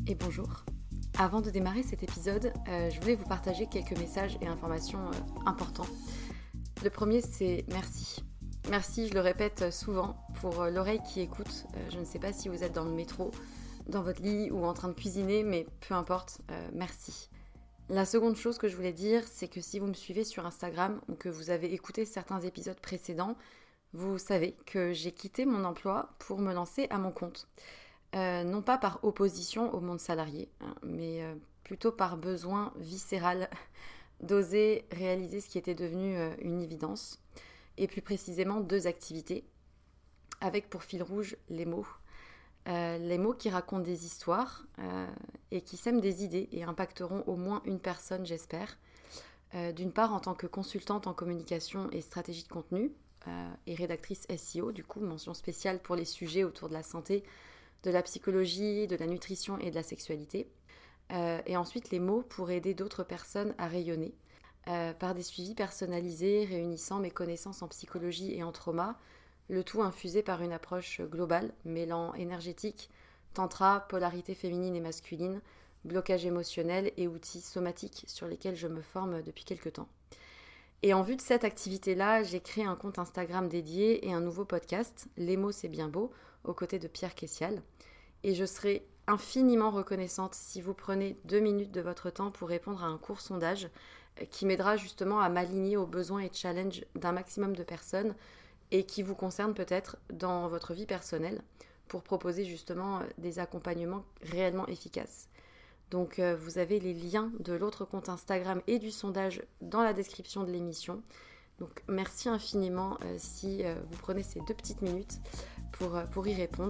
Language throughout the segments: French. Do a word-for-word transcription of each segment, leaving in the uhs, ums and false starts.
et bonjour. Avant de démarrer cet épisode, euh, je voulais vous partager quelques messages et informations euh, importants. Le premier, c'est merci. Merci, je le répète souvent, pour euh, l'oreille qui écoute. Euh, je ne sais pas si vous êtes dans le métro, dans votre lit ou en train de cuisiner, mais peu importe, euh, merci. La seconde chose que je voulais dire, c'est que si vous me suivez sur Instagram ou que vous avez écouté certains épisodes précédents, vous savez que j'ai quitté mon emploi pour me lancer à mon compte. Euh, non pas par opposition au monde salarié, hein, mais euh, plutôt par besoin viscéral d'oser réaliser ce qui était devenu euh, une évidence, et plus précisément deux activités, avec pour fil rouge les mots. Euh, les mots qui racontent des histoires euh, et qui sèment des idées et impacteront au moins une personne, j'espère. Euh, d'une part, en tant que consultante en communication et stratégie de contenu, euh, et rédactrice S E O, du coup, mention spéciale pour les sujets autour de la santé, de la psychologie, de la nutrition et de la sexualité. Euh, et ensuite, les mots pour aider d'autres personnes à rayonner, euh, par des suivis personnalisés réunissant mes connaissances en psychologie et en trauma, le tout infusé par une approche globale, mêlant énergétique, tantra, polarité féminine et masculine, blocage émotionnel et outils somatiques sur lesquels je me forme depuis quelques temps. Et en vue de cette activité-là, j'ai créé un compte Instagram dédié et un nouveau podcast, Les mots c'est bien beau, aux côtés de Pierre Kessial. Et je serai infiniment reconnaissante si vous prenez deux minutes de votre temps pour répondre à un court sondage qui m'aidera justement à m'aligner aux besoins et challenges d'un maximum de personnes et qui vous concerne peut-être dans votre vie personnelle pour proposer justement des accompagnements réellement efficaces. Donc euh, vous avez les liens de l'autre compte Instagram et du sondage dans la description de l'émission. Donc merci infiniment euh, si euh, vous prenez ces deux petites minutes pour, euh, pour y répondre.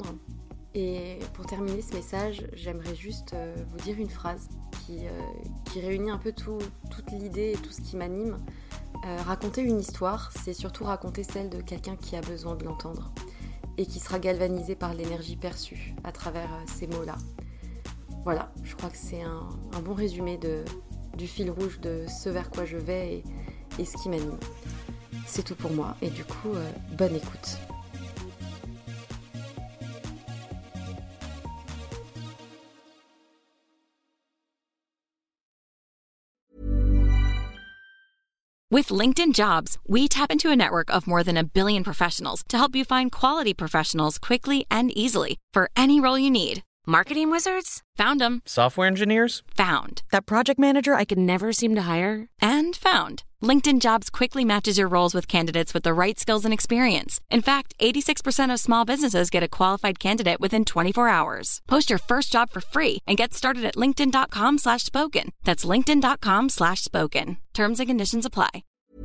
Et pour terminer ce message, j'aimerais juste euh, vous dire une phrase qui, euh, qui réunit un peu tout, toute l'idée et tout ce qui m'anime. Euh, raconter une histoire, c'est surtout raconter celle de quelqu'un qui a besoin de l'entendre et qui sera galvanisé par l'énergie perçue à travers euh, ces mots-là. Voilà, je crois que c'est un, un bon résumé de, du fil rouge de ce vers quoi je vais et, et ce qui m'anime. C'est tout pour moi et du coup, euh, bonne écoute. With LinkedIn Jobs, we tap into a network of more than a billion professionals to help you find quality professionals quickly and easily for any role you need. Marketing wizards? Found them. Software engineers? Found. That project manager I could never seem to hire? And found. LinkedIn Jobs quickly matches your roles with candidates with the right skills and experience. In fact, eighty-six percent of small businesses get a qualified candidate within twenty-four hours. Post your first job for free and get started at linkedin.com slash spoken. That's linkedin.com slash spoken. Terms and conditions apply.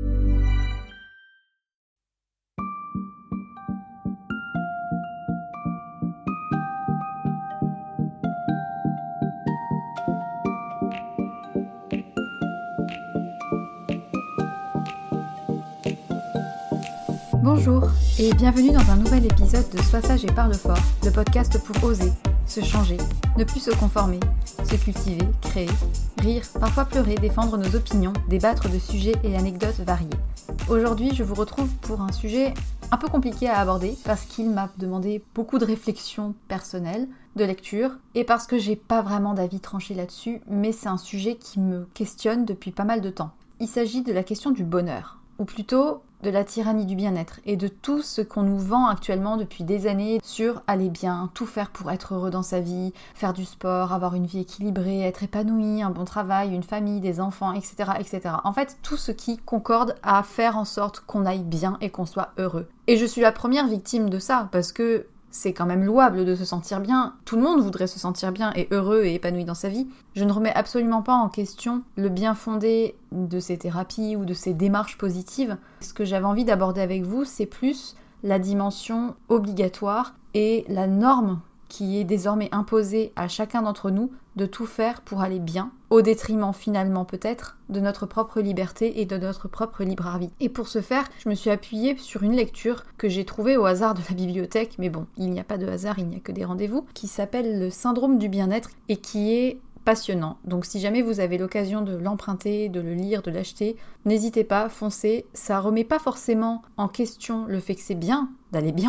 Bonjour et bienvenue dans un nouvel épisode de Sois sage et parle fort, le podcast pour oser, se changer, ne plus se conformer, se cultiver, créer, rire, parfois pleurer, défendre nos opinions, débattre de sujets et anecdotes variés. Aujourd'hui, je vous retrouve pour un sujet un peu compliqué à aborder parce qu'il m'a demandé beaucoup de réflexion personnelle, de lecture, et parce que j'ai pas vraiment d'avis tranché là-dessus, mais c'est un sujet qui me questionne depuis pas mal de temps. Il s'agit de la question du bonheur, ou plutôt de la tyrannie du bien-être et de tout ce qu'on nous vend actuellement depuis des années sur aller bien, tout faire pour être heureux dans sa vie, faire du sport, avoir une vie équilibrée, être épanoui, un bon travail, une famille, des enfants, et cetera, et cetera. En fait, tout ce qui concorde à faire en sorte qu'on aille bien et qu'on soit heureux. Et je suis la première victime de ça, parce que c'est quand même louable de se sentir bien. Tout le monde voudrait se sentir bien et heureux et épanoui dans sa vie. Je ne remets absolument pas en question le bien fondé de ces thérapies ou de ces démarches positives. Ce que j'avais envie d'aborder avec vous, c'est plus la dimension obligatoire et la norme qui est désormais imposée à chacun d'entre nous de tout faire pour aller bien, au détriment finalement peut-être de notre propre liberté et de notre propre libre arbitre. Et pour ce faire, je me suis appuyée sur une lecture que j'ai trouvée au hasard de la bibliothèque, mais bon, il n'y a pas de hasard, il n'y a que des rendez-vous, qui s'appelle Le syndrome du bien-être et qui est passionnant. Donc si jamais vous avez l'occasion de l'emprunter, de le lire, de l'acheter, n'hésitez pas, foncez. Ça remet pas forcément en question le fait que c'est bien d'aller bien,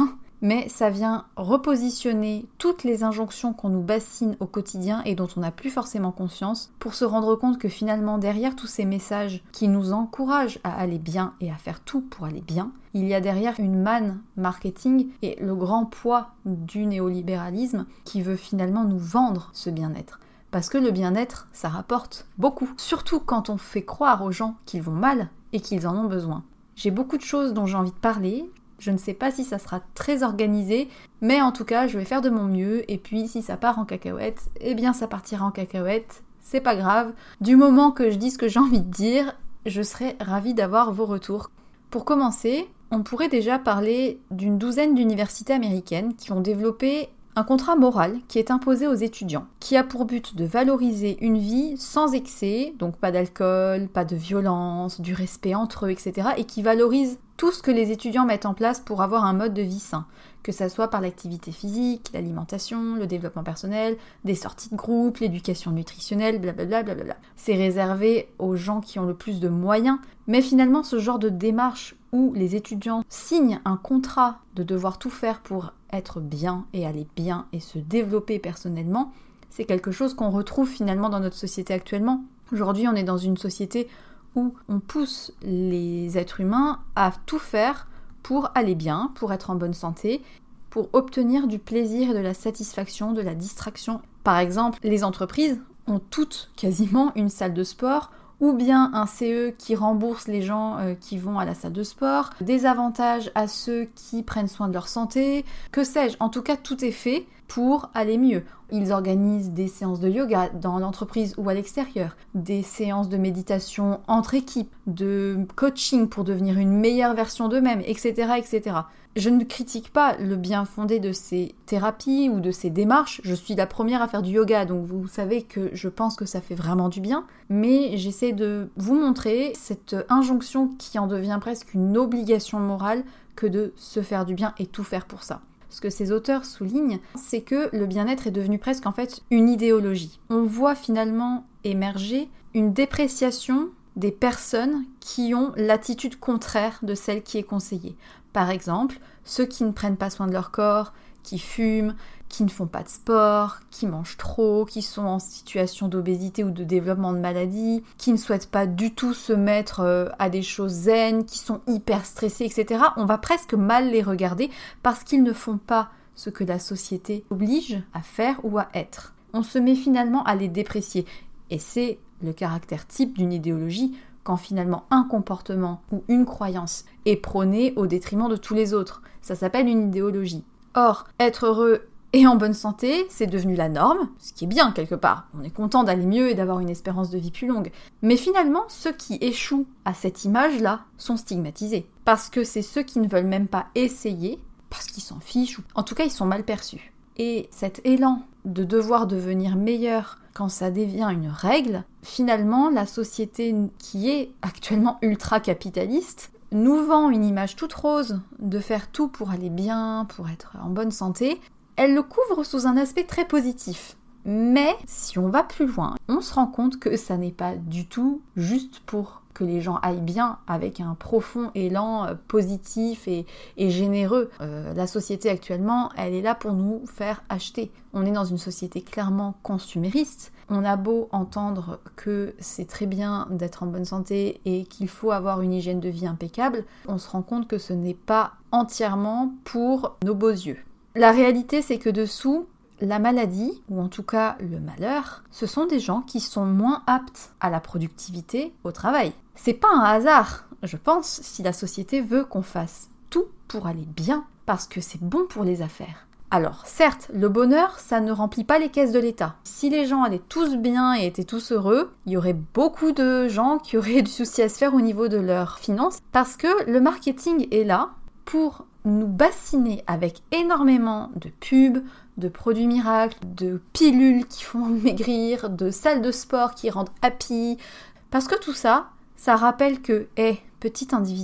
mais ça vient repositionner toutes les injonctions qu'on nous bassine au quotidien et dont on n'a plus forcément conscience pour se rendre compte que finalement derrière tous ces messages qui nous encouragent à aller bien et à faire tout pour aller bien, il y a derrière une manne marketing et le grand poids du néolibéralisme qui veut finalement nous vendre ce bien-être. Parce que le bien-être, ça rapporte beaucoup. Surtout quand on fait croire aux gens qu'ils vont mal et qu'ils en ont besoin. J'ai beaucoup de choses dont j'ai envie de parler. Je ne sais pas si ça sera très organisé, mais en tout cas, je vais faire de mon mieux. Et puis, si ça part en cacahuète, eh bien, ça partira en cacahuète. C'est pas grave. Du moment que je dis ce que j'ai envie de dire, je serai ravie d'avoir vos retours. Pour commencer, on pourrait déjà parler d'une douzaine d'universités américaines qui ont développé un contrat moral qui est imposé aux étudiants, qui a pour but de valoriser une vie sans excès, donc pas d'alcool, pas de violence, du respect entre eux, et cetera, et qui valorise tout ce que les étudiants mettent en place pour avoir un mode de vie sain, que ça soit par l'activité physique, l'alimentation, le développement personnel, des sorties de groupe, l'éducation nutritionnelle, blablabla, blablabla. C'est réservé aux gens qui ont le plus de moyens, mais finalement ce genre de démarche où les étudiants signent un contrat de devoir tout faire pour être bien et aller bien et se développer personnellement, c'est quelque chose qu'on retrouve finalement dans notre société actuellement. Aujourd'hui, on est dans une société où on pousse les êtres humains à tout faire pour aller bien, pour être en bonne santé, pour obtenir du plaisir et de la satisfaction, de la distraction. Par exemple, les entreprises ont toutes quasiment une salle de sport ou bien un C E qui rembourse les gens euh, qui vont à la salle de sport, des avantages à ceux qui prennent soin de leur santé, que sais-je, en tout cas tout est fait pour aller mieux. Ils organisent des séances de yoga dans l'entreprise ou à l'extérieur, des séances de méditation entre équipes, de coaching pour devenir une meilleure version d'eux-mêmes, et cetera, et cetera. Je ne critique pas le bien fondé de ces thérapies ou de ces démarches. Je suis la première à faire du yoga, donc vous savez que je pense que ça fait vraiment du bien. Mais j'essaie de vous montrer cette injonction qui en devient presque une obligation morale que de se faire du bien et tout faire pour ça. Ce que ces auteurs soulignent, c'est que le bien-être est devenu presque en fait une idéologie. On voit finalement émerger une dépréciation des personnes qui ont l'attitude contraire de celle qui est conseillée. Par exemple, ceux qui ne prennent pas soin de leur corps, qui fument, qui ne font pas de sport, qui mangent trop, qui sont en situation d'obésité ou de développement de maladie, qui ne souhaitent pas du tout se mettre à des choses zen, qui sont hyper stressés, et cetera. On va presque mal les regarder parce qu'ils ne font pas ce que la société oblige à faire ou à être. On se met finalement à les déprécier. Et c'est le caractère type d'une idéologie quand finalement un comportement ou une croyance est prôné au détriment de tous les autres. Ça s'appelle une idéologie. Or, être heureux et en bonne santé, c'est devenu la norme, ce qui est bien quelque part. On est content d'aller mieux et d'avoir une espérance de vie plus longue. Mais finalement, ceux qui échouent à cette image-là sont stigmatisés. Parce que c'est ceux qui ne veulent même pas essayer, parce qu'ils s'en fichent, ou en tout cas ils sont mal perçus. Et cet élan de devoir devenir meilleur quand ça devient une règle, finalement la société qui est actuellement ultra-capitaliste nous vend une image toute rose de faire tout pour aller bien, pour être en bonne santé. Elle le couvre sous un aspect très positif. Mais si on va plus loin, on se rend compte que ça n'est pas du tout juste pour que les gens aillent bien avec un profond élan positif et, et généreux. Euh, la société actuellement, elle est là pour nous faire acheter. On est dans une société clairement consumériste. On a beau entendre que c'est très bien d'être en bonne santé et qu'il faut avoir une hygiène de vie impeccable, on se rend compte que ce n'est pas entièrement pour nos beaux yeux. La réalité, c'est que dessous, la maladie, ou en tout cas le malheur, ce sont des gens qui sont moins aptes à la productivité au travail. C'est pas un hasard, je pense, si la société veut qu'on fasse tout pour aller bien, parce que c'est bon pour les affaires. Alors, certes, le bonheur, ça ne remplit pas les caisses de l'État. Si les gens allaient tous bien et étaient tous heureux, il y aurait beaucoup de gens qui auraient du souci à se faire au niveau de leurs finances, parce que le marketing est là pour nous bassiner avec énormément de pubs, de produits miracles, de pilules qui font maigrir, de salles de sport qui rendent happy. Parce que tout ça, ça rappelle que, hé, hey, petit individu,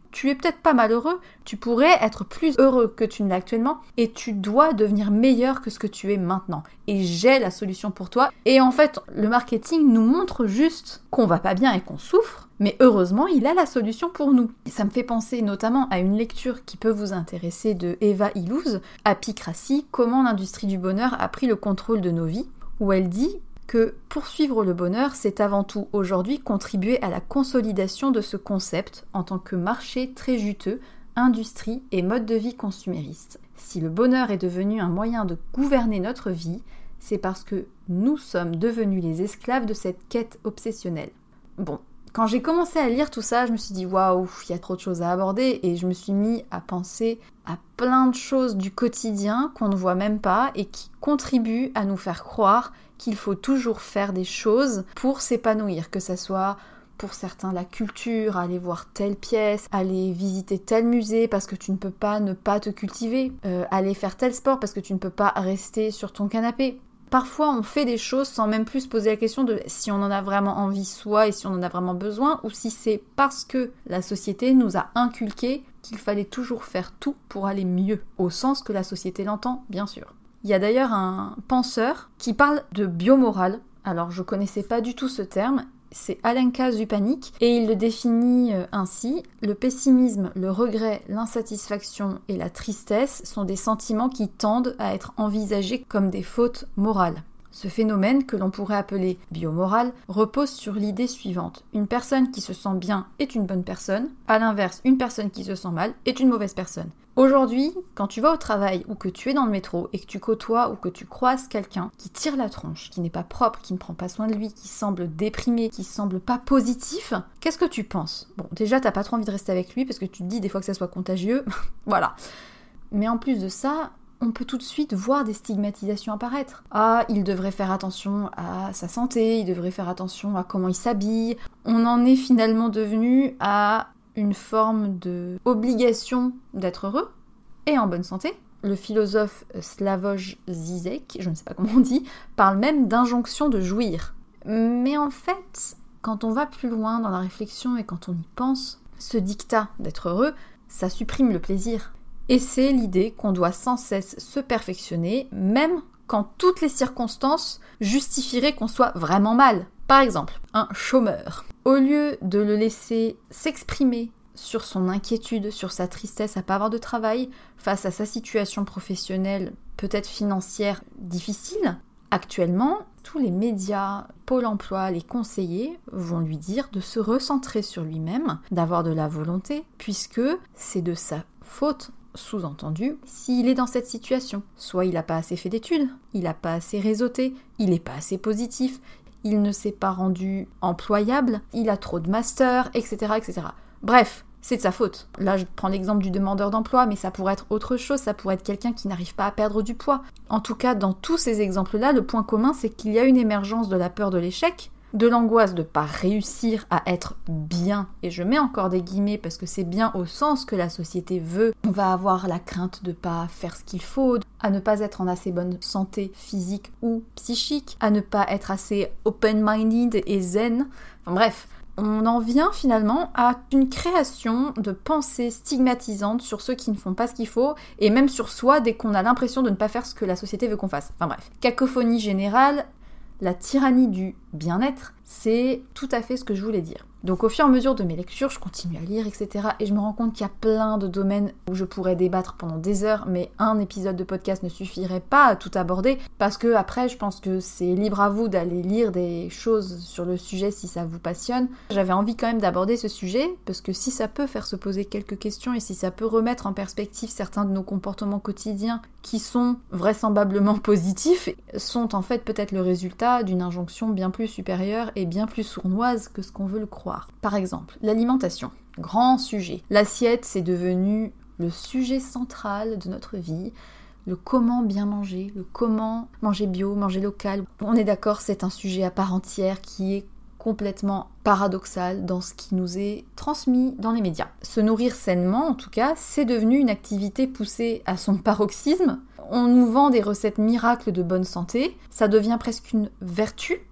tu es peut-être pas malheureux, tu pourrais être plus heureux que tu ne l'es actuellement et tu dois devenir meilleur que ce que tu es maintenant. Et j'ai la solution pour toi. Et en fait, le marketing nous montre juste qu'on va pas bien et qu'on souffre, mais heureusement, il a la solution pour nous. Et ça me fait penser notamment à une lecture qui peut vous intéresser de Eva Illouz, Apicratie, comment l'industrie du bonheur a pris le contrôle de nos vies, où elle dit que poursuivre le bonheur, c'est avant tout aujourd'hui contribuer à la consolidation de ce concept en tant que marché très juteux, industrie et mode de vie consumériste. Si le bonheur est devenu un moyen de gouverner notre vie, c'est parce que nous sommes devenus les esclaves de cette quête obsessionnelle. Bon, quand j'ai commencé à lire tout ça, je me suis dit waouh, il y a trop de choses à aborder et je me suis mis à penser à plein de choses du quotidien qu'on ne voit même pas et qui contribuent à nous faire croire qu'il faut toujours faire des choses pour s'épanouir, que ça soit pour certains la culture, aller voir telle pièce, aller visiter tel musée parce que tu ne peux pas ne pas te cultiver, euh, aller faire tel sport parce que tu ne peux pas rester sur ton canapé. Parfois on fait des choses sans même plus se poser la question de si on en a vraiment envie soi et si on en a vraiment besoin ou si c'est parce que la société nous a inculqué qu'il fallait toujours faire tout pour aller mieux, au sens que la société l'entend bien sûr. Il y a d'ailleurs un penseur qui parle de biomorale. Alors je connaissais pas du tout ce terme, c'est Alenka Zupanik et il le définit ainsi: le pessimisme, le regret, l'insatisfaction et la tristesse sont des sentiments qui tendent à être envisagés comme des fautes morales. Ce phénomène, que l'on pourrait appeler biomorale, repose sur l'idée suivante: une personne qui se sent bien est une bonne personne, à l'inverse, une personne qui se sent mal est une mauvaise personne. Aujourd'hui, quand tu vas au travail ou que tu es dans le métro et que tu côtoies ou que tu croises quelqu'un qui tire la tronche, qui n'est pas propre, qui ne prend pas soin de lui, qui semble déprimé, qui semble pas positif, qu'est-ce que tu penses? Bon, déjà, t'as pas trop envie de rester avec lui parce que tu te dis des fois que ça soit contagieux, voilà. Mais en plus de ça, on peut tout de suite voir des stigmatisations apparaître. Ah, il devrait faire attention à sa santé, il devrait faire attention à comment il s'habille. On en est finalement devenu à une forme de obligation d'être heureux et en bonne santé. Le philosophe Slavoj Zizek, je ne sais pas comment on dit, parle même d'injonction de jouir. Mais en fait, quand on va plus loin dans la réflexion et quand on y pense, ce dictat d'être heureux, ça supprime le plaisir. Et c'est l'idée qu'on doit sans cesse se perfectionner, même quand toutes les circonstances justifieraient qu'on soit vraiment mal. Par exemple, un chômeur. Au lieu de le laisser s'exprimer sur son inquiétude, sur sa tristesse à pas avoir de travail, face à sa situation professionnelle, peut-être financière, difficile, actuellement, tous les médias, Pôle emploi, les conseillers vont lui dire de se recentrer sur lui-même, d'avoir de la volonté, puisque c'est de sa faute, sous-entendu, s'il est dans cette situation. Soit il n'a pas assez fait d'études, il n'a pas assez réseauté, il n'est pas assez positif, il ne s'est pas rendu employable, il a trop de masters, et cetera, et cetera. Bref, c'est de sa faute. Là, je prends l'exemple du demandeur d'emploi, mais ça pourrait être autre chose, ça pourrait être quelqu'un qui n'arrive pas à perdre du poids. En tout cas, dans tous ces exemples-là, le point commun, c'est qu'il y a une émergence de la peur de l'échec, de l'angoisse de ne pas réussir à être bien, et je mets encore des guillemets parce que c'est bien au sens que la société veut. On va avoir la crainte de ne pas faire ce qu'il faut, à ne pas être en assez bonne santé physique ou psychique, à ne pas être assez open-minded et zen, enfin bref. On en vient finalement à une création de pensées stigmatisantes sur ceux qui ne font pas ce qu'il faut, et même sur soi dès qu'on a l'impression de ne pas faire ce que la société veut qu'on fasse. Enfin bref. Cacophonie générale, la tyrannie du bien-être, c'est tout à fait ce que je voulais dire. Donc au fur et à mesure de mes lectures, je continue à lire, et cetera. Et je me rends compte qu'il y a plein de domaines où je pourrais débattre pendant des heures, mais un épisode de podcast ne suffirait pas à tout aborder, parce que après, je pense que c'est libre à vous d'aller lire des choses sur le sujet si ça vous passionne. J'avais envie quand même d'aborder ce sujet, parce que si ça peut faire se poser quelques questions, et si ça peut remettre en perspective certains de nos comportements quotidiens, qui sont vraisemblablement positifs, sont en fait peut-être le résultat d'une injonction bien plus supérieure et bien plus sournoise que ce qu'on veut le croire. Par exemple, l'alimentation, grand sujet. L'assiette, c'est devenu le sujet central de notre vie, le comment bien manger, le comment manger bio, manger local. On est d'accord, c'est un sujet à part entière qui est complètement paradoxal dans ce qui nous est transmis dans les médias. Se nourrir sainement, en tout cas, c'est devenu une activité poussée à son paroxysme. On nous vend des recettes miracles de bonne santé, ça devient presque une vertu.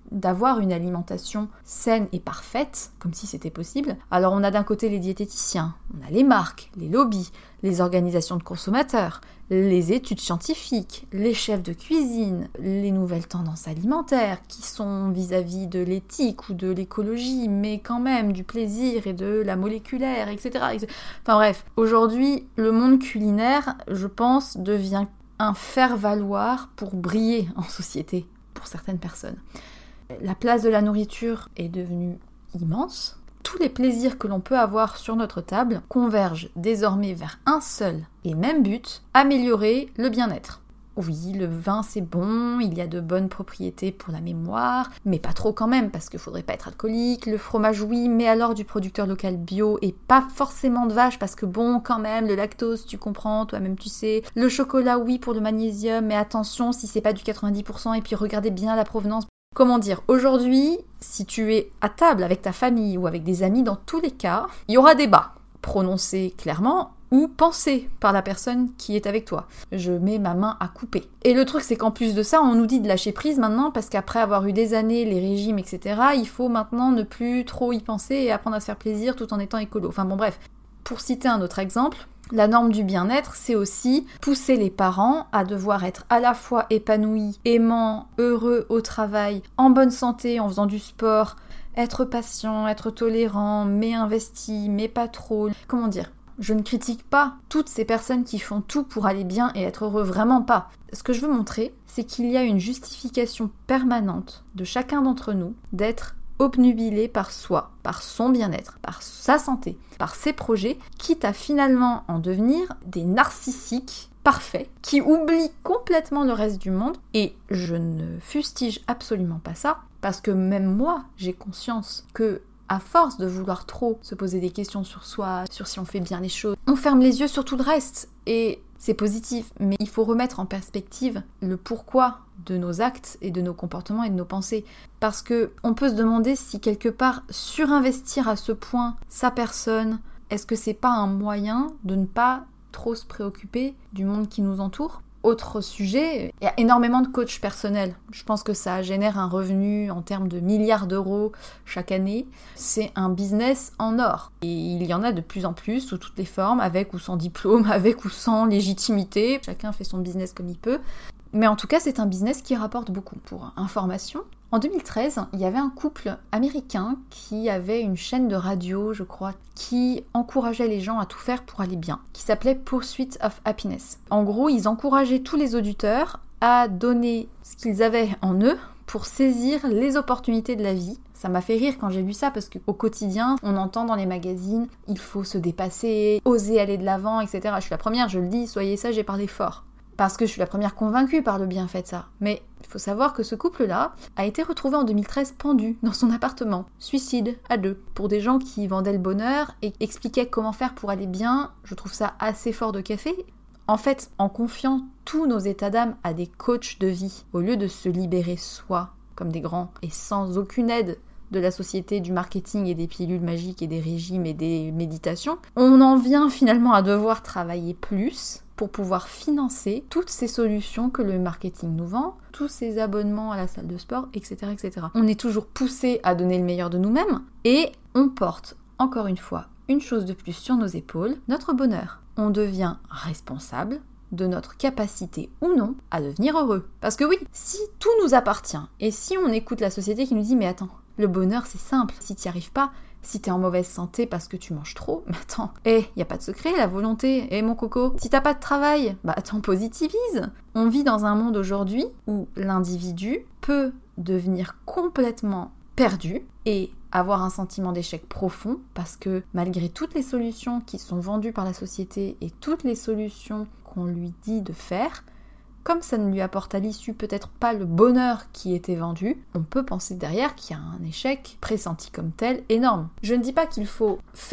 d'avoir une alimentation saine et parfaite, comme si c'était possible. Alors on a d'un côté les diététiciens, on a les marques, les lobbies, les organisations de consommateurs, les études scientifiques, les chefs de cuisine, les nouvelles tendances alimentaires qui sont vis-à-vis de l'éthique ou de l'écologie, mais quand même du plaisir et de la moléculaire, et cetera. Enfin bref, aujourd'hui, le monde culinaire, je pense, devient un faire-valoir pour briller en société pour certaines personnes. La place de la nourriture est devenue immense. Tous les plaisirs que l'on peut avoir sur notre table convergent désormais vers un seul et même but, améliorer le bien-être. Oui, le vin c'est bon, il y a de bonnes propriétés pour la mémoire, mais pas trop quand même, parce qu'il faudrait pas être alcoolique. Le fromage oui, mais alors du producteur local bio et pas forcément de vache, parce que bon, quand même, le lactose, tu comprends, toi-même tu sais. Le chocolat oui pour le magnésium, mais attention si c'est pas du quatre-vingt-dix pour cent, et puis regardez bien la provenance. Comment dire, aujourd'hui, si tu es à table avec ta famille ou avec des amis, dans tous les cas, il y aura débat, prononcé clairement ou pensé par la personne qui est avec toi. Je mets ma main à couper. Et le truc, c'est qu'en plus de ça, on nous dit de lâcher prise maintenant, parce qu'après avoir eu des années, les régimes, et cetera, il faut maintenant ne plus trop y penser et apprendre à se faire plaisir tout en étant écolo. Enfin bon, bref. Pour citer un autre exemple, la norme du bien-être, c'est aussi pousser les parents à devoir être à la fois épanouis, aimants, heureux au travail, en bonne santé, en faisant du sport, être patient, être tolérant, mais investi, mais pas trop. Comment dire ? Je ne critique pas toutes ces personnes qui font tout pour aller bien et être heureux, vraiment pas. Ce que je veux montrer, c'est qu'il y a une justification permanente de chacun d'entre nous d'être obnubilé par soi, par son bien-être, par sa santé, par ses projets, quitte à finalement en devenir des narcissiques parfaits qui oublient complètement le reste du monde. Et je ne fustige absolument pas ça, parce que même moi, j'ai conscience que à force de vouloir trop se poser des questions sur soi, sur si on fait bien les choses, on ferme les yeux sur tout le reste. Et c'est positif, mais il faut remettre en perspective le pourquoi de nos actes et de nos comportements et de nos pensées. Parce que on peut se demander si quelque part surinvestir à ce point sa personne, est-ce que c'est pas un moyen de ne pas trop se préoccuper du monde qui nous entoure ? Autre sujet, il y a énormément de coachs personnels. Je pense que ça génère un revenu en termes de milliards d'euros chaque année. C'est un business en or. Et il y en a de plus en plus, sous toutes les formes, avec ou sans diplôme, avec ou sans légitimité. Chacun fait son business comme il peut. Mais en tout cas, c'est un business qui rapporte beaucoup. Pour information, en deux mille treize, il y avait un couple américain qui avait une chaîne de radio, je crois, qui encourageait les gens à tout faire pour aller bien, qui s'appelait Pursuit of Happiness. En gros, ils encourageaient tous les auditeurs à donner ce qu'ils avaient en eux pour saisir les opportunités de la vie. Ça m'a fait rire quand j'ai lu ça, parce qu'au quotidien, on entend dans les magazines, il faut se dépasser, oser aller de l'avant, et cetera. Je suis la première, je le dis, soyez sage et parlez fort. Parce que je suis la première convaincue par le bienfait de ça. Mais il faut savoir que ce couple-là a été retrouvé en deux mille treize pendu dans son appartement. Suicide à deux. Pour des gens qui vendaient le bonheur et expliquaient comment faire pour aller bien, je trouve ça assez fort de café. En fait, en confiant tous nos états d'âme à des coachs de vie, au lieu de se libérer soi, comme des grands, et sans aucune aide de la société, du marketing et des pilules magiques et des régimes et des méditations, on en vient finalement à devoir travailler plus pour pouvoir financer toutes ces solutions que le marketing nous vend, tous ces abonnements à la salle de sport, et cetera, et cetera. On est toujours poussé à donner le meilleur de nous-mêmes et on porte, encore une fois, une chose de plus sur nos épaules, notre bonheur. On devient responsable de notre capacité ou non à devenir heureux. Parce que oui, si tout nous appartient et si on écoute la société qui nous dit « mais attends, le bonheur c'est simple, si t'y arrives pas, si t'es en mauvaise santé parce que tu manges trop, mais attends, eh, y a pas de secret, la volonté, eh mon coco, si t'as pas de travail, bah attends, positivise. » On vit dans un monde aujourd'hui où l'individu peut devenir complètement perdu et avoir un sentiment d'échec profond, parce que malgré toutes les solutions qui sont vendues par la société et toutes les solutions qu'on lui dit de faire, comme ça ne lui apporte à l'issue peut-être pas le bonheur qui était vendu, on peut penser derrière qu'il y a un échec pressenti comme tel énorme. Je ne dis pas qu'il faut faire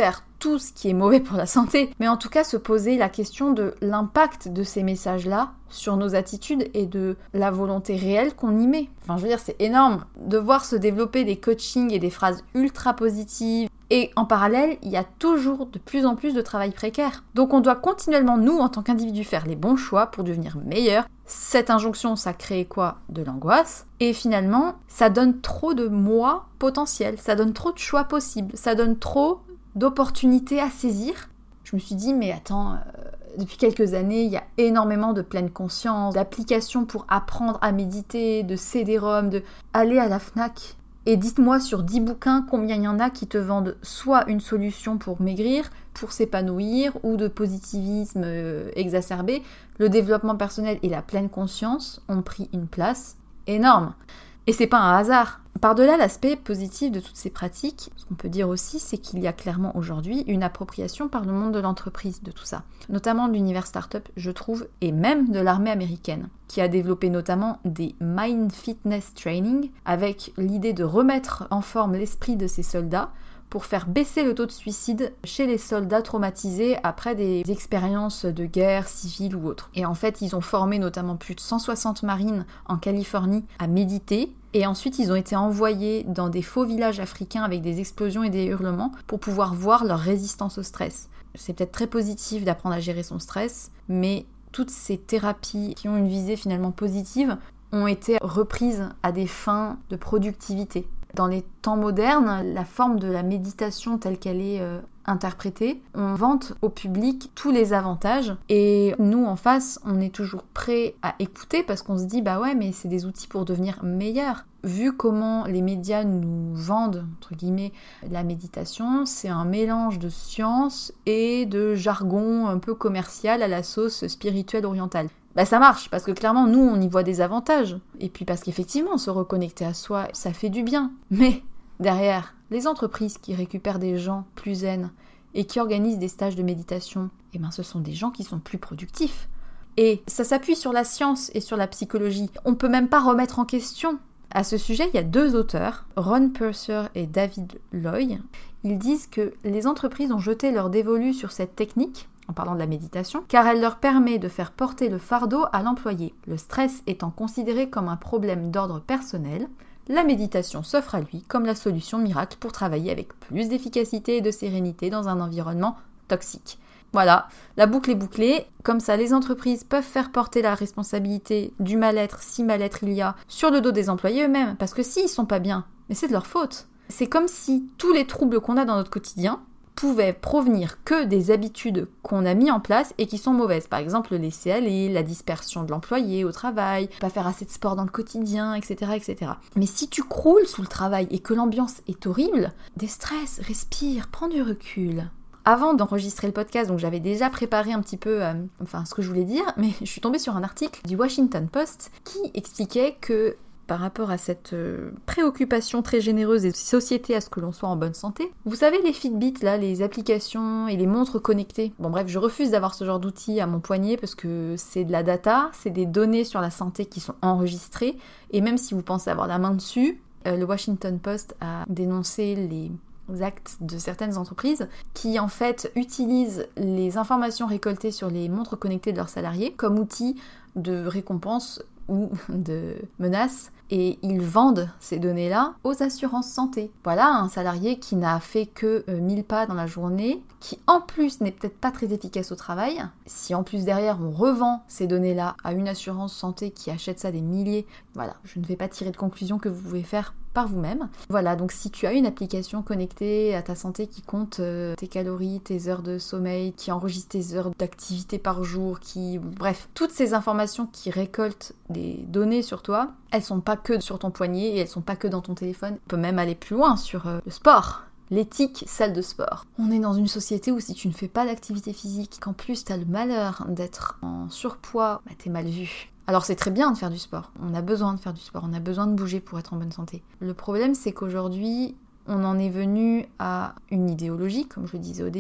tout ce qui est mauvais pour la santé, mais en tout cas se poser la question de l'impact de ces messages-là sur nos attitudes et de la volonté réelle qu'on y met. Enfin, je veux dire, c'est énorme de voir se développer des coachings et des phrases ultra positives. Et en parallèle, il y a toujours de plus en plus de travail précaire. Donc on doit continuellement, nous, en tant qu'individus, faire les bons choix pour devenir meilleurs. Cette injonction, ça crée quoi ? De l'angoisse. Et finalement, ça donne trop de moi potentiels, ça donne trop de choix possibles, ça donne trop d'opportunités à saisir. Je me suis dit, mais attends, euh, depuis quelques années, il y a énormément de pleine conscience, d'applications pour apprendre à méditer, de C D-ROM, de aller à la Fnac. Et dites-moi sur dix bouquins combien il y en a qui te vendent soit une solution pour maigrir, pour s'épanouir, ou de positivisme euh, exacerbé. Le développement personnel et la pleine conscience ont pris une place énorme. Et c'est pas un hasard. Par-delà l'aspect positif de toutes ces pratiques, ce qu'on peut dire aussi, c'est qu'il y a clairement aujourd'hui une appropriation par le monde de l'entreprise de tout ça. Notamment de l'univers startup, je trouve, et même de l'armée américaine, qui a développé notamment des Mind Fitness Training, avec l'idée de remettre en forme l'esprit de ces soldats, pour faire baisser le taux de suicide chez les soldats traumatisés après des expériences de guerre civile ou autre. Et en fait, ils ont formé notamment plus de cent soixante marines en Californie à méditer, et ensuite ils ont été envoyés dans des faux villages africains avec des explosions et des hurlements pour pouvoir voir leur résistance au stress. C'est peut-être très positif d'apprendre à gérer son stress, mais toutes ces thérapies qui ont une visée finalement positive ont été reprises à des fins de productivité. Dans les temps modernes, la forme de la méditation telle qu'elle est euh, interprétée, on vante au public tous les avantages et nous en face, on est toujours prêt à écouter parce qu'on se dit bah ouais mais c'est des outils pour devenir meilleur. Vu comment les médias nous vendent, entre guillemets, la méditation, c'est un mélange de science et de jargon un peu commercial à la sauce spirituelle orientale. Bah ça marche, parce que clairement, nous, on y voit des avantages. Et puis parce qu'effectivement, se reconnecter à soi, ça fait du bien. Mais derrière, les entreprises qui récupèrent des gens plus zen et qui organisent des stages de méditation, eh ben ce sont des gens qui sont plus productifs. Et ça s'appuie sur la science et sur la psychologie. On peut même pas remettre en question. À ce sujet, il y a deux auteurs, Ron Purser et David Loy. Ils disent que les entreprises ont jeté leur dévolu sur cette technique, en parlant de la méditation, car elle leur permet de faire porter le fardeau à l'employé. Le stress étant considéré comme un problème d'ordre personnel, la méditation s'offre à lui comme la solution miracle pour travailler avec plus d'efficacité et de sérénité dans un environnement toxique. Voilà, la boucle est bouclée. Comme ça, les entreprises peuvent faire porter la responsabilité du mal-être, si mal-être il y a, sur le dos des employés eux-mêmes. Parce que s'ils sont pas bien, mais c'est de leur faute. C'est comme si tous les troubles qu'on a dans notre quotidien pouvaient provenir que des habitudes qu'on a mis en place et qui sont mauvaises. Par exemple, le laisser aller, la dispersion de l'employé au travail, pas faire assez de sport dans le quotidien, et cetera, et cetera. Mais si tu croules sous le travail et que l'ambiance est horrible, déstresse, respire, prends du recul. Avant d'enregistrer le podcast, donc j'avais déjà préparé un petit peu euh, enfin ce que je voulais dire, mais je suis tombée sur un article du Washington Post qui expliquait que par rapport à cette euh, préoccupation très généreuse des sociétés à ce que l'on soit en bonne santé, vous savez les Fitbit, là, les applications et les montres connectées. Bon bref, je refuse d'avoir ce genre d'outils à mon poignet parce que c'est de la data, c'est des données sur la santé qui sont enregistrées, et même si vous pensez avoir la main dessus, euh, le Washington Post a dénoncé les actes de certaines entreprises qui en fait utilisent les informations récoltées sur les montres connectées de leurs salariés comme outil de récompense ou de menace, et ils vendent ces données-là aux assurances santé. Voilà un salarié qui n'a fait que euh, mille pas dans la journée, qui en plus n'est peut-être pas très efficace au travail. Si en plus derrière on revend ces données-là à une assurance santé qui achète ça des milliers, voilà, je ne vais pas tirer de conclusion que vous pouvez faire par vous-même. Voilà, donc si tu as une application connectée à ta santé qui compte euh, tes calories, tes heures de sommeil, qui enregistre tes heures d'activité par jour, qui... Bref, toutes ces informations qui récoltent des données sur toi, elles sont pas que sur ton poignet et elles sont pas que dans ton téléphone. On peut même aller plus loin sur euh, le sport. L'éthique, salle de sport. On est dans une société où si tu ne fais pas d'activité physique, qu'en plus t'as le malheur d'être en surpoids, bah t'es mal vu. Alors c'est très bien de faire du sport, on a besoin de faire du sport, on a besoin de bouger pour être en bonne santé. Le problème c'est qu'aujourd'hui, on en est venu à une idéologie, comme je le disais au début,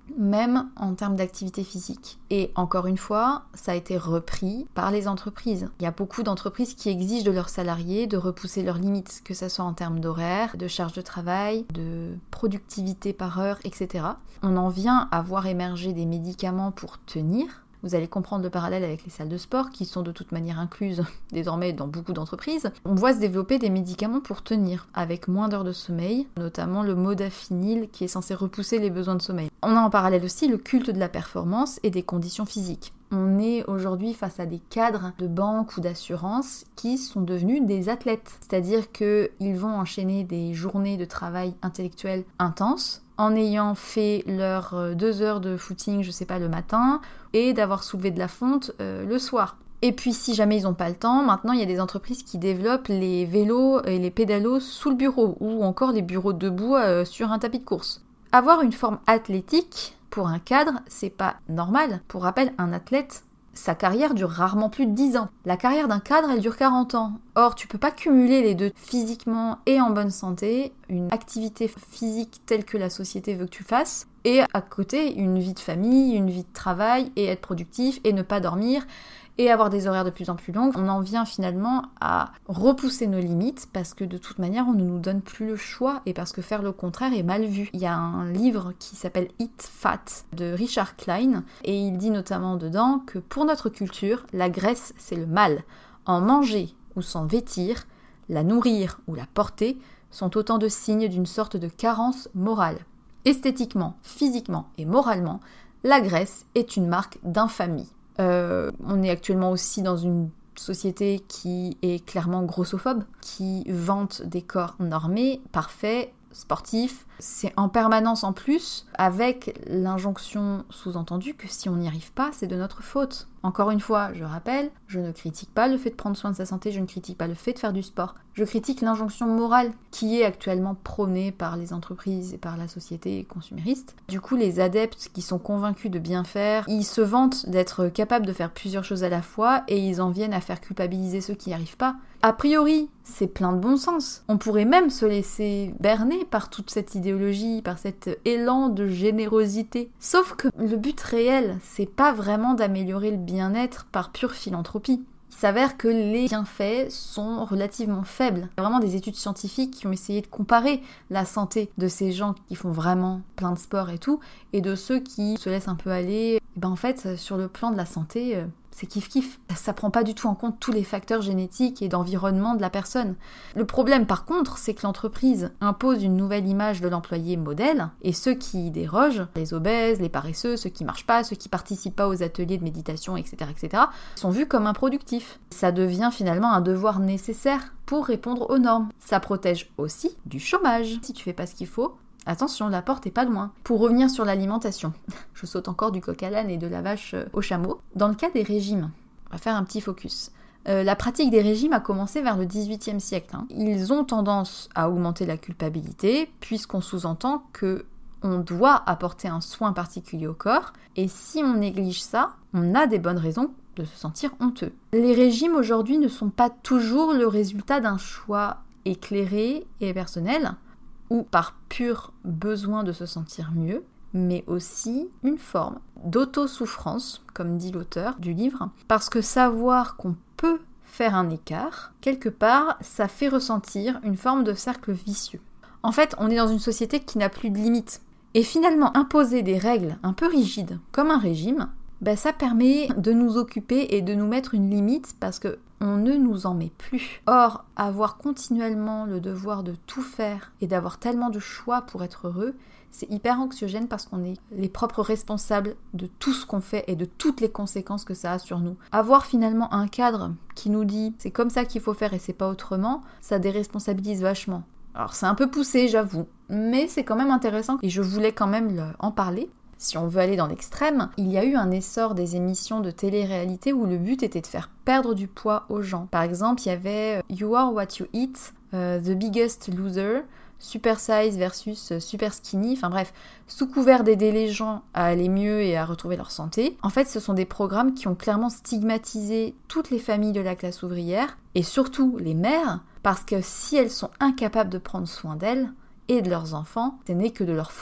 même en termes d'activité physique. Et encore une fois, ça a été repris par les entreprises. Il y a beaucoup d'entreprises qui exigent de leurs salariés de repousser leurs limites, que ce soit en termes d'horaire, de charge de travail, de productivité par heure, et cetera. On en vient à voir émerger des médicaments pour tenir. Vous allez comprendre le parallèle avec les salles de sport qui sont de toute manière incluses désormais dans beaucoup d'entreprises. On voit se développer des médicaments pour tenir avec moins d'heures de sommeil, notamment le modafinil qui est censé repousser les besoins de sommeil. On a en parallèle aussi le culte de la performance et des conditions physiques. On est aujourd'hui face à des cadres de banque ou d'assurance qui sont devenus des athlètes. C'est-à-dire qu'ils vont enchaîner des journées de travail intellectuel intenses en ayant fait leurs deux heures de footing, je sais pas, le matin, et d'avoir soulevé de la fonte euh, le soir. Et puis si jamais ils n'ont pas le temps, maintenant il y a des entreprises qui développent les vélos et les pédalos sous le bureau, ou encore les bureaux debout euh, sur un tapis de course. Avoir une forme athlétique, pour un cadre, c'est pas normal. Pour rappel, un athlète, sa carrière dure rarement plus de dix ans. La carrière d'un cadre, elle dure quarante ans. Or, tu peux pas cumuler les deux physiquement et en bonne santé, une activité physique telle que la société veut que tu fasses, et à côté, une vie de famille, une vie de travail, et être productif, et ne pas dormir, et avoir des horaires de plus en plus longues. On en vient finalement à repousser nos limites parce que de toute manière on ne nous donne plus le choix et parce que faire le contraire est mal vu. Il y a un livre qui s'appelle Eat Fat de Richard Klein et il dit notamment dedans que pour notre culture, la graisse c'est le mal. En manger ou s'en vêtir, la nourrir ou la porter sont autant de signes d'une sorte de carence morale. Esthétiquement, physiquement et moralement, la graisse est une marque d'infamie. Euh, on est actuellement aussi dans une société qui est clairement grossophobe, qui vante des corps normés, parfaits, sportifs. C'est en permanence en plus, avec l'injonction sous-entendue que si on n'y arrive pas, c'est de notre faute. Encore une fois, je rappelle, je ne critique pas le fait de prendre soin de sa santé, je ne critique pas le fait de faire du sport. Je critique l'injonction morale qui est actuellement prônée par les entreprises et par la société consumériste. Du coup, les adeptes qui sont convaincus de bien faire, ils se vantent d'être capables de faire plusieurs choses à la fois et ils en viennent à faire culpabiliser ceux qui n'y arrivent pas. A priori, c'est plein de bon sens. On pourrait même se laisser berner par toute cette idéologie, par cet élan de générosité. Sauf que le but réel, c'est pas vraiment d'améliorer le bien-être par pure philanthropie. Il s'avère que les bienfaits sont relativement faibles. Il y a vraiment des études scientifiques qui ont essayé de comparer la santé de ces gens qui font vraiment plein de sport et tout, et de ceux qui se laissent un peu aller. Et ben en fait, sur le plan de la santé, c'est kiff-kiff. Ça prend pas du tout en compte tous les facteurs génétiques et d'environnement de la personne. Le problème par contre, c'est que l'entreprise impose une nouvelle image de l'employé modèle, et ceux qui y dérogent, les obèses, les paresseux, ceux qui marchent pas, ceux qui participent pas aux ateliers de méditation, et cetera, et cetera, sont vus comme improductifs. Ça devient finalement un devoir nécessaire pour répondre aux normes. Ça protège aussi du chômage. Si tu fais pas ce qu'il faut, attention, la porte est pas loin. Pour revenir sur l'alimentation, je saute encore du coq à l'âne et de la vache au chameau. Dans le cas des régimes, on va faire un petit focus. Euh, la pratique des régimes a commencé vers le dix-huitième siècle. Hein. Ils ont tendance à augmenter la culpabilité, puisqu'on sous-entend que on doit apporter un soin particulier au corps, et si on néglige ça, on a des bonnes raisons de se sentir honteux. Les régimes aujourd'hui ne sont pas toujours le résultat d'un choix éclairé et personnel, ou par pur besoin de se sentir mieux, mais aussi une forme d'auto-souffrance, comme dit l'auteur du livre, parce que savoir qu'on peut faire un écart, quelque part, ça fait ressentir une forme de cercle vicieux. En fait, on est dans une société qui n'a plus de limites. Et finalement, imposer des règles un peu rigides, comme un régime, ben ça permet de nous occuper et de nous mettre une limite parce que on ne nous en met plus. Or, avoir continuellement le devoir de tout faire et d'avoir tellement de choix pour être heureux, c'est hyper anxiogène parce qu'on est les propres responsables de tout ce qu'on fait et de toutes les conséquences que ça a sur nous. Avoir finalement un cadre qui nous dit c'est comme ça qu'il faut faire et c'est pas autrement, ça déresponsabilise vachement. Alors c'est un peu poussé, j'avoue, mais c'est quand même intéressant et je voulais quand même le, en parler. Si on veut aller dans l'extrême, il y a eu un essor des émissions de télé-réalité où le but était de faire perdre du poids aux gens. Par exemple, il y avait You Are What You Eat, uh, The Biggest Loser, Super Size versus Super Skinny, enfin bref, sous couvert d'aider les gens à aller mieux et à retrouver leur santé. En fait, ce sont des programmes qui ont clairement stigmatisé toutes les familles de la classe ouvrière, et surtout les mères, parce que si elles sont incapables de prendre soin d'elles, et de leurs enfants, ce n'est que de leur faute.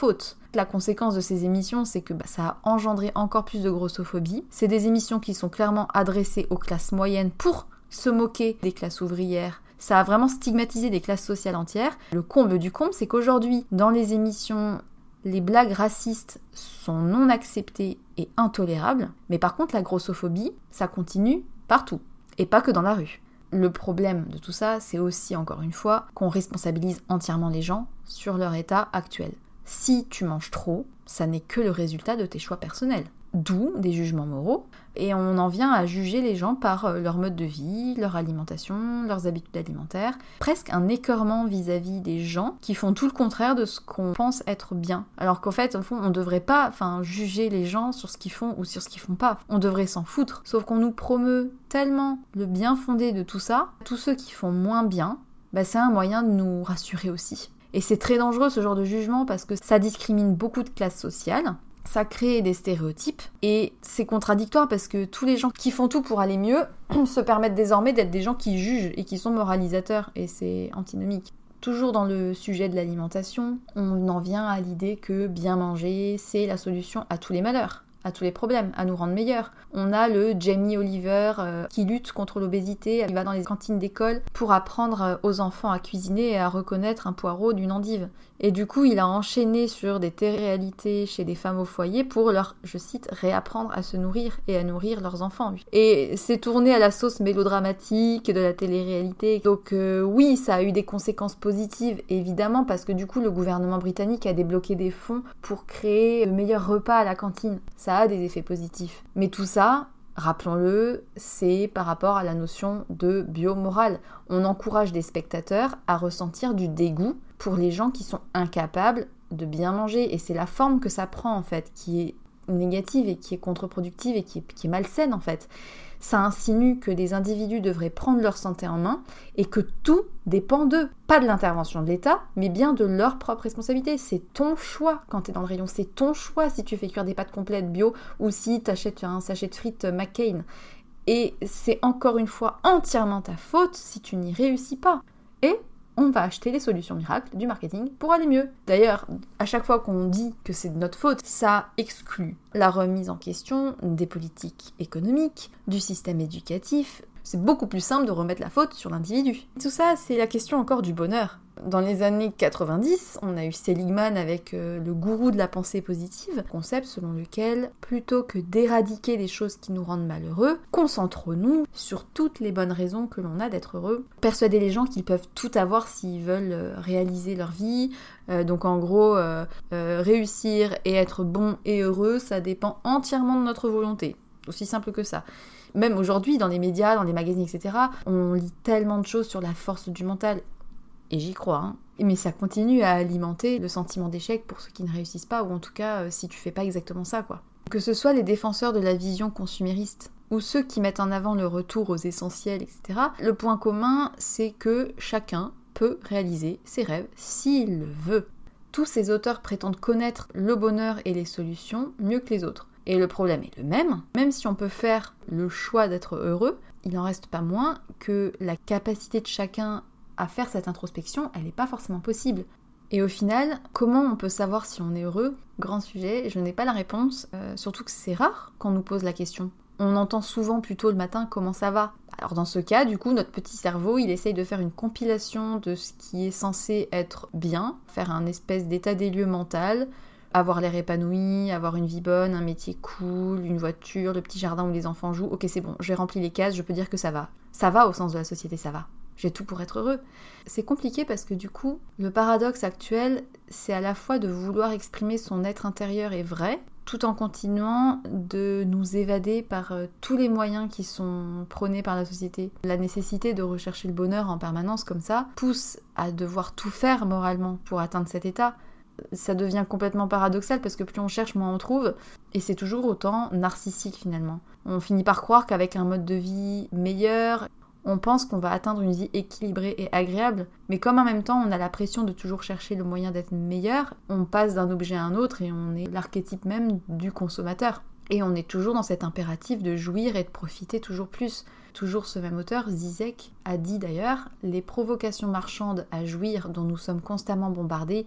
La conséquence de ces émissions, c'est que bah, ça a engendré encore plus de grossophobie. C'est des émissions qui sont clairement adressées aux classes moyennes pour se moquer des classes ouvrières. Ça a vraiment stigmatisé des classes sociales entières. Le comble du comble, c'est qu'aujourd'hui, dans les émissions, les blagues racistes sont non acceptées et intolérables. Mais par contre, la grossophobie, ça continue partout. Et pas que dans la rue. Le problème de tout ça, c'est aussi, encore une fois, qu'on responsabilise entièrement les gens sur leur état actuel. Si tu manges trop, ça n'est que le résultat de tes choix personnels. D'où des jugements moraux, et on en vient à juger les gens par leur mode de vie, leur alimentation, leurs habitudes alimentaires. Presque un écœurement vis-à-vis des gens qui font tout le contraire de ce qu'on pense être bien. Alors qu'en fait, au fond, on devrait pas enfin, juger les gens sur ce qu'ils font ou sur ce qu'ils font pas. On devrait s'en foutre. Sauf qu'on nous promeut tellement le bien fondé de tout ça, tous ceux qui font moins bien, bah, c'est un moyen de nous rassurer aussi. Et c'est très dangereux ce genre de jugement parce que ça discrimine beaucoup de classes sociales. Ça crée des stéréotypes et c'est contradictoire parce que tous les gens qui font tout pour aller mieux se permettent désormais d'être des gens qui jugent et qui sont moralisateurs et c'est antinomique. Toujours dans le sujet de l'alimentation, on en vient à l'idée que bien manger, c'est la solution à tous les malheurs, à tous les problèmes, à nous rendre meilleurs. On a le Jamie Oliver euh, qui lutte contre l'obésité, il va dans les cantines d'école pour apprendre aux enfants à cuisiner et à reconnaître un poireau d'une endive. Et du coup, il a enchaîné sur des téléréalités chez des femmes au foyer pour leur, je cite, réapprendre à se nourrir et à nourrir leurs enfants. Et c'est tourné à la sauce mélodramatique de la télé-réalité. Donc euh, oui, ça a eu des conséquences positives, évidemment, parce que du coup, le gouvernement britannique a débloqué des fonds pour créer le meilleur repas à la cantine. Ça a des effets positifs. Mais tout ça, rappelons-le, c'est par rapport à la notion de biomorale. On encourage des spectateurs à ressentir du dégoût pour les gens qui sont incapables de bien manger. Et c'est la forme que ça prend, en fait, qui est négative et qui est contre-productive et qui est, qui est malsaine, en fait. Ça insinue que des individus devraient prendre leur santé en main et que tout dépend d'eux. Pas de l'intervention de l'État, mais bien de leur propre responsabilité. C'est ton choix quand t'es dans le rayon. C'est ton choix si tu fais cuire des pâtes complètes bio ou si t'achètes un sachet de frites McCain. Et c'est encore une fois entièrement ta faute si tu n'y réussis pas. Et on va acheter les solutions miracles du marketing pour aller mieux. D'ailleurs, à chaque fois qu'on dit que c'est de notre faute, ça exclut la remise en question des politiques économiques, du système éducatif. C'est beaucoup plus simple de remettre la faute sur l'individu. Tout ça, c'est la question encore du bonheur. Dans les années quatre-vingt-dix, on a eu Seligman avec euh, le gourou de la pensée positive, concept selon lequel, plutôt que d'éradiquer les choses qui nous rendent malheureux, concentrons-nous sur toutes les bonnes raisons que l'on a d'être heureux. Persuader les gens qu'ils peuvent tout avoir s'ils veulent euh, réaliser leur vie. Euh, donc en gros, euh, euh, réussir et être bon et heureux, ça dépend entièrement de notre volonté. Aussi simple que ça. Même aujourd'hui, dans les médias, dans les magazines, et cetera, on lit tellement de choses sur la force du mental. Et j'y crois, hein. Mais ça continue à alimenter le sentiment d'échec pour ceux qui ne réussissent pas, ou en tout cas, euh, si tu fais pas exactement ça, quoi. Que ce soit les défenseurs de la vision consumériste, ou ceux qui mettent en avant le retour aux essentiels, et cetera, le point commun, c'est que chacun peut réaliser ses rêves s'il le veut. Tous ces auteurs prétendent connaître le bonheur et les solutions mieux que les autres. Et le problème est le même, même si on peut faire le choix d'être heureux, il n'en reste pas moins que la capacité de chacun à faire cette introspection, elle n'est pas forcément possible. Et au final, comment on peut savoir si on est heureux ? Grand sujet, je n'ai pas la réponse, euh, surtout que c'est rare qu'on nous pose la question. On entend souvent plutôt le matin comment ça va. Alors dans ce cas, du coup, notre petit cerveau, il essaye de faire une compilation de ce qui est censé être bien, faire un espèce d'état des lieux mental, avoir l'air épanoui, avoir une vie bonne, un métier cool, une voiture, le petit jardin où les enfants jouent. Ok, c'est bon, j'ai rempli les cases, je peux dire que ça va. Ça va au sens de la société, ça va. J'ai tout pour être heureux. C'est compliqué parce que du coup, le paradoxe actuel, c'est à la fois de vouloir exprimer son être intérieur et vrai, tout en continuant de nous évader par euh, tous les moyens qui sont prônés par la société. La nécessité de rechercher le bonheur en permanence comme ça pousse à devoir tout faire moralement pour atteindre cet état. Ça devient complètement paradoxal parce que plus on cherche, moins on trouve. Et c'est toujours autant narcissique finalement. On finit par croire qu'avec un mode de vie meilleur, on pense qu'on va atteindre une vie équilibrée et agréable. Mais comme en même temps on a la pression de toujours chercher le moyen d'être meilleur, on passe d'un objet à un autre et on est l'archétype même du consommateur. Et on est toujours dans cet impératif de jouir et de profiter toujours plus. Toujours ce même auteur, Zizek, a dit d'ailleurs « Les provocations marchandes à jouir dont nous sommes constamment bombardés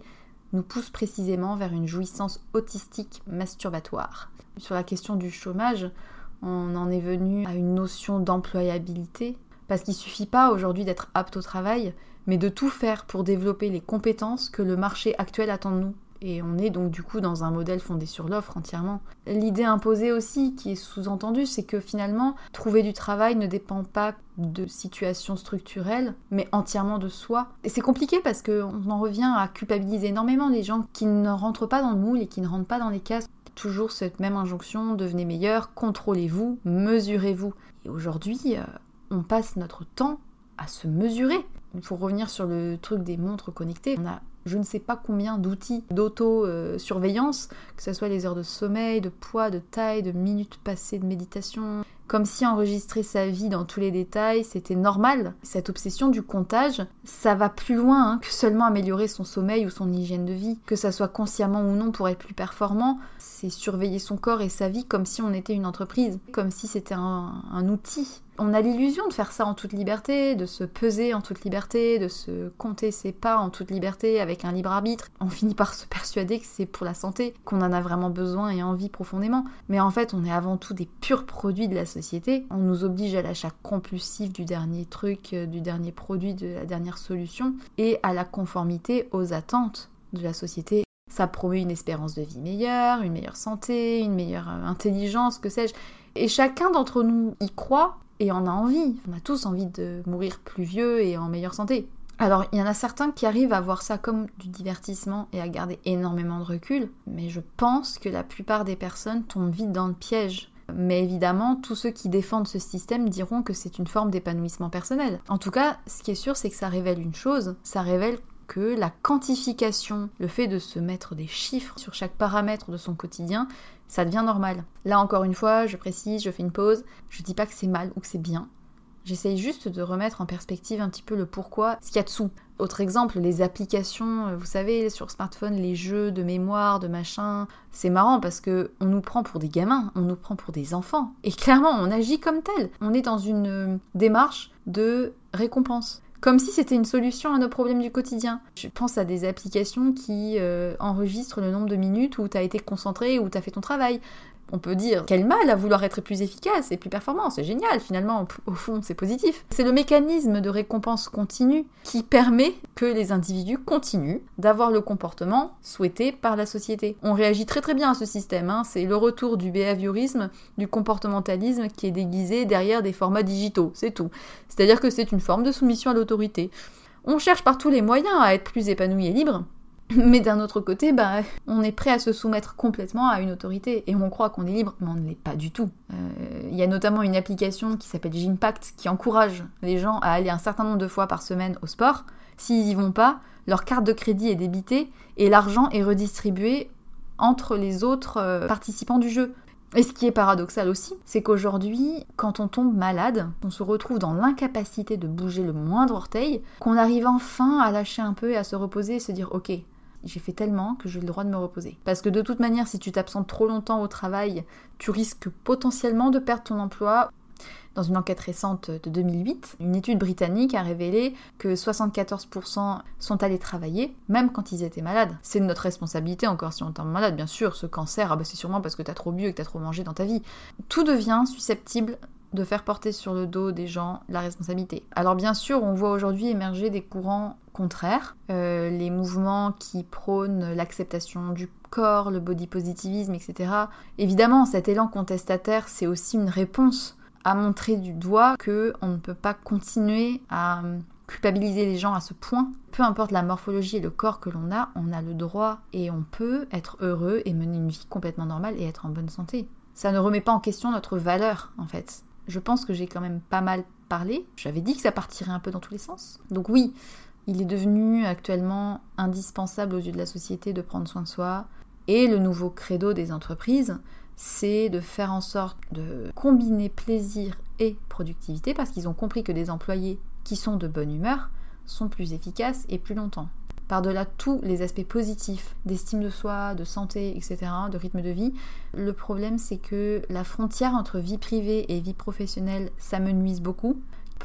nous pousse précisément vers une jouissance autistique masturbatoire. Sur la question du chômage, on en est venu à une notion d'employabilité, parce qu'il ne suffit pas aujourd'hui d'être apte au travail, mais de tout faire pour développer les compétences que le marché actuel attend de nous. Et on est donc du coup dans un modèle fondé sur l'offre entièrement. L'idée imposée aussi, qui est sous-entendue, c'est que finalement, trouver du travail ne dépend pas de situations structurelles, mais entièrement de soi. Et c'est compliqué parce qu'on en revient à culpabiliser énormément les gens qui ne rentrent pas dans le moule et qui ne rentrent pas dans les cases. Toujours cette même injonction, devenez meilleur, contrôlez-vous, mesurez-vous. Et aujourd'hui, euh, on passe notre temps à se mesurer. Pour revenir sur le truc des montres connectées, on a je ne sais pas combien d'outils d'auto-surveillance, que ce soit les heures de sommeil, de poids, de taille, de minutes passées de méditation, comme si enregistrer sa vie dans tous les détails, c'était normal. Cette obsession du comptage, ça va plus loin hein, que seulement améliorer son sommeil ou son hygiène de vie. Que ça soit consciemment ou non pour être plus performant, c'est surveiller son corps et sa vie comme si on était une entreprise, comme si c'était un, un outil. On a l'illusion de faire ça en toute liberté, de se peser en toute liberté, de se compter ses pas en toute liberté avec un libre arbitre. On finit par se persuader que c'est pour la santé, qu'on en a vraiment besoin et envie profondément. Mais en fait, on est avant tout des purs produits de la société. On nous oblige à l'achat compulsif du dernier truc, du dernier produit, de la dernière solution, et à la conformité aux attentes de la société. Ça promeut une espérance de vie meilleure, une meilleure santé, une meilleure intelligence, que sais-je. Et chacun d'entre nous y croit et en a envie. On a tous envie de mourir plus vieux et en meilleure santé. Alors, il y en a certains qui arrivent à voir ça comme du divertissement et à garder énormément de recul, mais je pense que la plupart des personnes tombent vite dans le piège. Mais évidemment, tous ceux qui défendent ce système diront que c'est une forme d'épanouissement personnel. En tout cas, ce qui est sûr, c'est que ça révèle une chose, ça révèle que la quantification, le fait de se mettre des chiffres sur chaque paramètre de son quotidien, ça devient normal. Là, encore une fois, je précise, je fais une pause, je dis pas que c'est mal ou que c'est bien. J'essaye juste de remettre en perspective un petit peu le pourquoi, ce qu'il y a dessous. Autre exemple, les applications, vous savez, sur smartphone, les jeux de mémoire, de machin, c'est marrant parce que on nous prend pour des gamins, on nous prend pour des enfants. Et clairement, on agit comme tel. On est dans une démarche de récompense. Comme si c'était une solution à nos problèmes du quotidien. Je pense à des applications qui euh, enregistrent le nombre de minutes où tu as été concentré, où tu as fait ton travail. On peut dire, quel mal à vouloir être plus efficace et plus performant, c'est génial, finalement, au fond, c'est positif. C'est le mécanisme de récompense continue qui permet que les individus continuent d'avoir le comportement souhaité par la société. On réagit très très bien à ce système, hein. C'est le retour du behaviorisme, du comportementalisme qui est déguisé derrière des formats digitaux, c'est tout. C'est-à-dire que c'est une forme de soumission à l'autorité. On cherche par tous les moyens à être plus épanoui et libre, mais d'un autre côté, bah, on est prêt à se soumettre complètement à une autorité et on croit qu'on est libre, mais on ne l'est pas du tout. Il euh, y a notamment une application qui s'appelle Gympact qui encourage les gens à aller un certain nombre de fois par semaine au sport. S'ils y vont pas, leur carte de crédit est débitée et l'argent est redistribué entre les autres euh, participants du jeu. Et ce qui est paradoxal aussi, c'est qu'aujourd'hui, quand on tombe malade, on se retrouve dans l'incapacité de bouger le moindre orteil, qu'on arrive enfin à lâcher un peu et à se reposer et se dire « Ok, j'ai fait tellement que j'ai le droit de me reposer. » Parce que de toute manière, si tu t'absentes trop longtemps au travail, tu risques potentiellement de perdre ton emploi. Dans une enquête récente de deux mille huit, une étude britannique a révélé que soixante-quatorze pour cent sont allés travailler, même quand ils étaient malades. C'est de notre responsabilité encore si on tombe malade, bien sûr. Ce cancer, ah bah c'est sûrement parce que t'as trop bu et que t'as trop mangé dans ta vie. Tout devient susceptible de faire porter sur le dos des gens la responsabilité. Alors bien sûr, on voit aujourd'hui émerger des courants contraires, euh, les mouvements qui prônent l'acceptation du corps, le body positivisme, et cetera. Évidemment, cet élan contestataire, c'est aussi une réponse à montrer du doigt qu'on ne peut pas continuer à culpabiliser les gens à ce point. Peu importe la morphologie et le corps que l'on a, on a le droit et on peut être heureux et mener une vie complètement normale et être en bonne santé. Ça ne remet pas en question notre valeur, en fait. Je pense que j'ai quand même pas mal parlé. J'avais dit que ça partirait un peu dans tous les sens. Donc oui, il est devenu actuellement indispensable aux yeux de la société de prendre soin de soi. Et le nouveau credo des entreprises, c'est de faire en sorte de combiner plaisir et productivité parce qu'ils ont compris que des employés qui sont de bonne humeur sont plus efficaces et plus longtemps. Par-delà tous les aspects positifs d'estime de soi, de santé, et cetera, de rythme de vie, le problème c'est que la frontière entre vie privée et vie professionnelle s'amenuise beaucoup.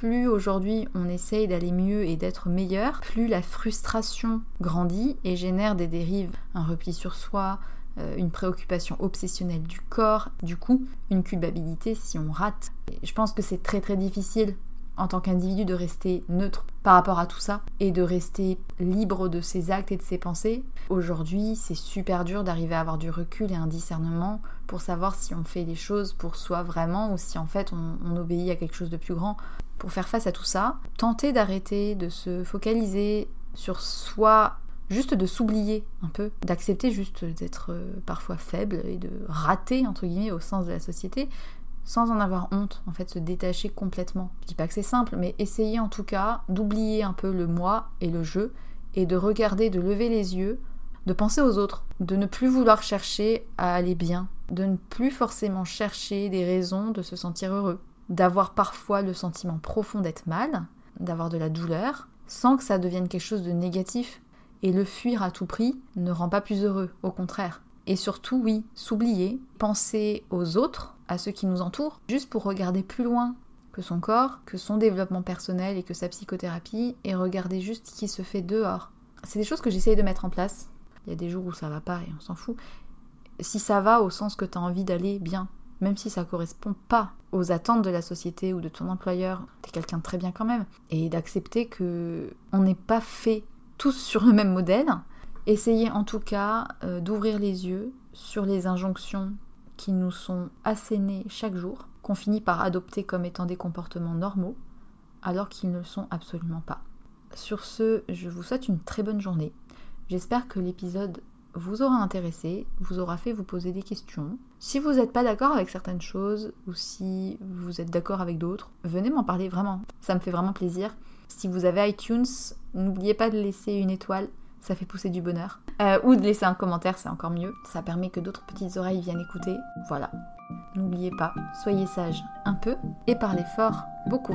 plus aujourd'hui on essaye d'aller mieux et d'être meilleur, plus la frustration grandit et génère des dérives, un repli sur soi, euh, une préoccupation obsessionnelle du corps, du coup une culpabilité si on rate. Et je pense que c'est très très difficile en tant qu'individu de rester neutre par rapport à tout ça et de rester libre de ses actes et de ses pensées. Aujourd'hui, c'est super dur d'arriver à avoir du recul et un discernement pour savoir si on fait les choses pour soi vraiment ou si en fait on, on obéit à quelque chose de plus grand. Pour faire face à tout ça, tenter d'arrêter de se focaliser sur soi, juste de s'oublier un peu, d'accepter juste d'être parfois faible et de rater entre guillemets au sens de la société, sans en avoir honte, en fait, se détacher complètement. Je dis pas que c'est simple, mais essayer en tout cas d'oublier un peu le moi et le je, et de regarder, de lever les yeux, de penser aux autres, de ne plus vouloir chercher à aller bien, de ne plus forcément chercher des raisons de se sentir heureux, d'avoir parfois le sentiment profond d'être mal, d'avoir de la douleur, sans que ça devienne quelque chose de négatif, et le fuir à tout prix ne rend pas plus heureux, au contraire. Et surtout, oui, s'oublier, penser aux autres, à ceux qui nous entourent, juste pour regarder plus loin que son corps, que son développement personnel et que sa psychothérapie, et regarder juste ce qui se fait dehors. C'est des choses que j'essaye de mettre en place. Il y a des jours où ça va pas et on s'en fout. Si ça va au sens que tu as envie d'aller bien, même si ça correspond pas aux attentes de la société ou de ton employeur, t'es quelqu'un de très bien quand même. Et d'accepter que on n'est pas fait tous sur le même modèle. Essayez en tout cas euh, d'ouvrir les yeux sur les injonctions qui nous sont assénées chaque jour, qu'on finit par adopter comme étant des comportements normaux, alors qu'ils ne le sont absolument pas. Sur ce, je vous souhaite une très bonne journée. J'espère que l'épisode vous aura intéressé, vous aura fait vous poser des questions. Si vous n'êtes pas d'accord avec certaines choses, ou si vous êtes d'accord avec d'autres, venez m'en parler vraiment. Ça me fait vraiment plaisir. Si vous avez iTunes, n'oubliez pas de laisser une étoile, ça fait pousser du bonheur. Euh, ou de laisser un commentaire, c'est encore mieux. Ça permet que d'autres petites oreilles viennent écouter. Voilà. N'oubliez pas, soyez sages un peu et parlez fort beaucoup.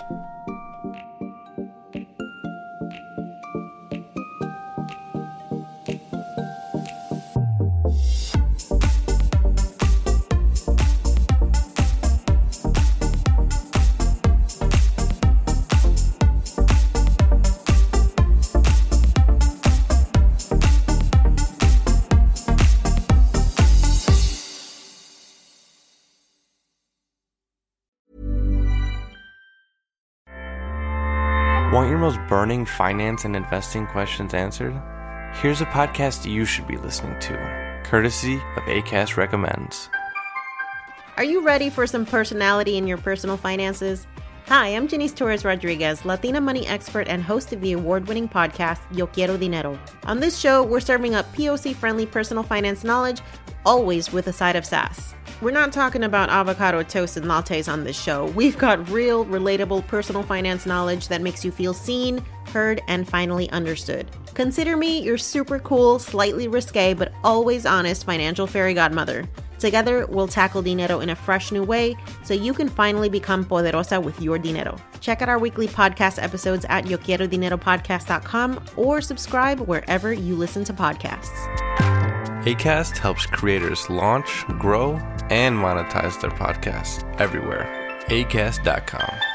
Want your most burning finance and investing questions answered? Here's a podcast you should be listening to, courtesy of Acast Recommends. Are you ready for some personality in your personal finances? Hi, I'm Janice Torres Rodriguez, Latina money expert and host of the award-winning podcast, Yo Quiero Dinero. On this show, we're serving up P O C-friendly personal finance knowledge, always with a side of sass. We're not talking about avocado toast and lattes on this show. We've got real, relatable personal finance knowledge that makes you feel seen, heard, and finally understood. Consider me your super cool, slightly risque, but always honest financial fairy godmother. Together, we'll tackle dinero in a fresh new way so you can finally become poderosa with your dinero. Check out our weekly podcast episodes at yo quiero dinero podcast dot com or subscribe wherever you listen to podcasts. Acast helps creators launch, grow, and monetize their podcasts everywhere. acast dot com.